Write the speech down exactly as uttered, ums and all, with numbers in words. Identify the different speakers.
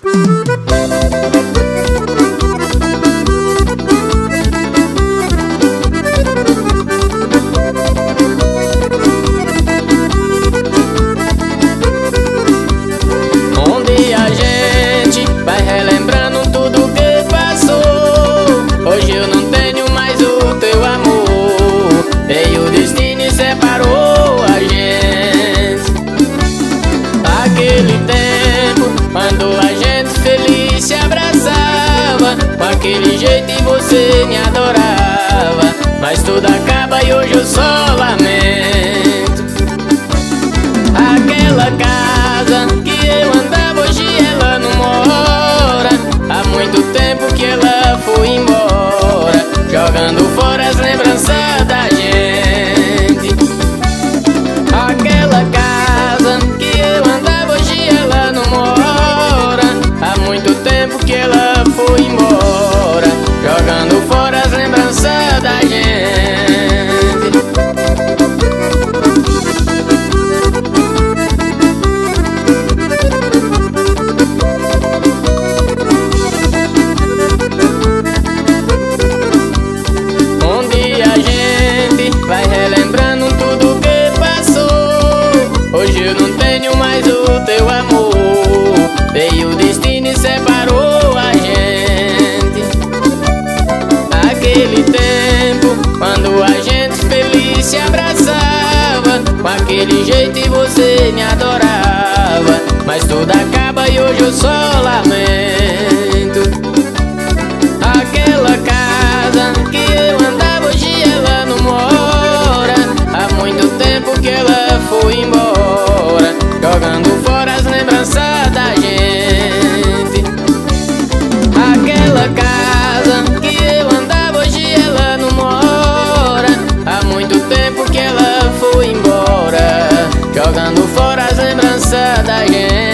Speaker 1: Onde a gente vai relembrando tudo que passou. Hoje eu não tenho mais o teu amor. Veio o destino e separou a gente. Aquele tempo, quando a gente feliz se abraçava, com aquele jeito e você me adorava. Mas tudo acaba e hoje eu só lamento. Aquela casa que eu andava, hoje ela não mora. Há muito tempo que ela foi embora, jogando fora as lembranças da gente. Aquela casa que eu andava, hoje ela não mora. Há muito tempo que ela foi embora, jogando fora as lembranças da gente. Onde a gente vai relembrando tudo que passou. Hoje eu não tenho mais o teu amor. Veio o destino e separou a gente. Aquele tempo, quando a gente feliz se abraçava, com aquele jeito e você me adorava. Mas tudo acaba e hoje eu só lamento. Aquela casa que eu andava, hoje ela não mora. Há muito tempo que ela foi embora, jogando fora as lembranças da gente. Aquela casa que eu andava, hoje ela não mora. Há muito tempo que ela foi embora, jogando fora as lembranças da gente.